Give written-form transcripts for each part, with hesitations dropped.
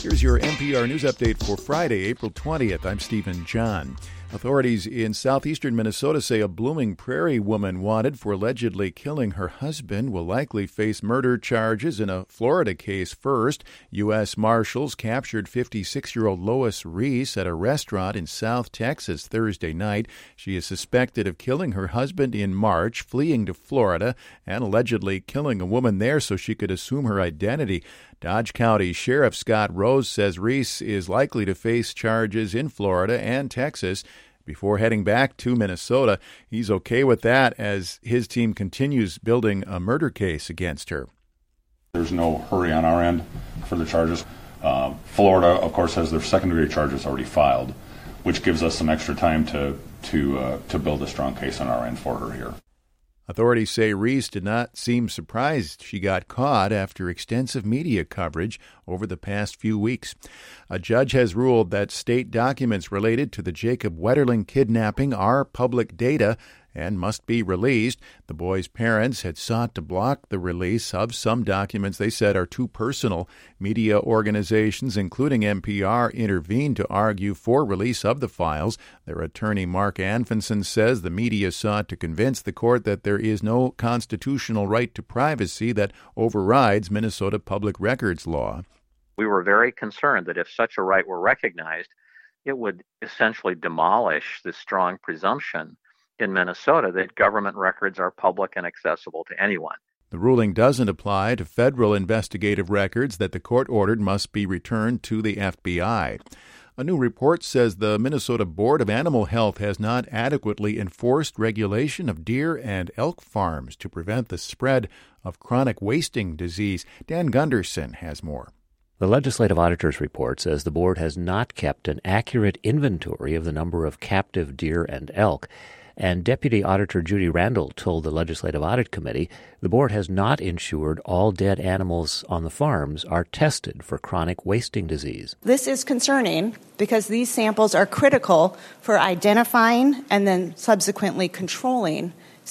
Here's your NPR News Update for Friday, April 20th. I'm Stephen John. Authorities in southeastern Minnesota say a Blooming Prairie woman wanted for allegedly killing her husband will likely face murder charges in a Florida case first. U.S. Marshals captured 56-year-old Lois Reese at a restaurant in South Texas Thursday night. She is suspected of killing her husband in March, fleeing to Florida, and allegedly killing a woman there so she could assume her identity. Dodge County Sheriff Scott Rose says Reese is likely to face charges in Florida and Texas before heading back to Minnesota. He's okay with that as his team continues building a murder case against her. There's no hurry on our end for the charges. Florida, of course, has their second-degree charges already filed, which gives us some extra time to build a strong case on our end for her here. Authorities say Reese did not seem surprised she got caught after extensive media coverage over the past few weeks. A judge has ruled that state documents related to the Jacob Wetterling kidnapping are public data and must be released. The boy's parents had sought to block the release of some documents they said are too personal. Media organizations, including NPR, intervened to argue for release of the files. Their attorney, Mark Anfinson, says the media sought to convince the court that there is no constitutional right to privacy that overrides Minnesota public records law. We were very concerned that if such a right were recognized, it would essentially demolish the strong presumption in Minnesota that government records are public and accessible to anyone. The ruling doesn't apply to federal investigative records that the court ordered must be returned to the FBI. A new report says the Minnesota Board of Animal Health has not adequately enforced regulation of deer and elk farms to prevent the spread of chronic wasting disease. Dan Gunderson has more. The legislative auditor's report says the board has not kept an accurate inventory of the number of captive deer and elk. And Deputy Auditor Judy Randall told the Legislative Audit Committee the board has not ensured all dead animals on the farms are tested for chronic wasting disease. This is concerning because these samples are critical for identifying and then subsequently controlling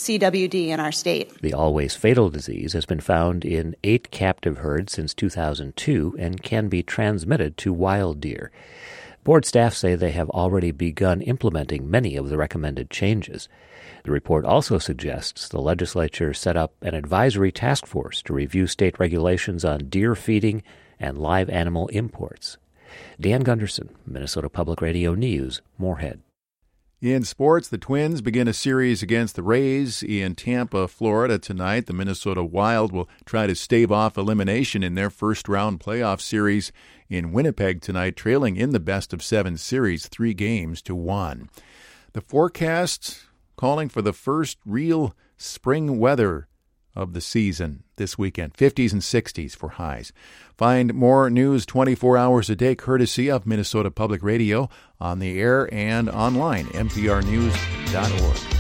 CWD in our state. The always fatal disease has been found in 8 captive herds since 2002 and can be transmitted to wild deer. Board staff say they have already begun implementing many of the recommended changes. The report also suggests the legislature set up an advisory task force to review state regulations on deer feeding and live animal imports. Dan Gunderson, Minnesota Public Radio News, Moorhead. In sports, the Twins begin a series against the Rays in Tampa, Florida tonight. The Minnesota Wild will try to stave off elimination in their first-round playoff series in Winnipeg tonight, trailing in the best-of-7 series 3-1. The forecast calling for the first real spring weather of the season this weekend, 50s and 60s for highs. Find more news 24 hours a day courtesy of Minnesota Public Radio on the air and online, nprnews.org.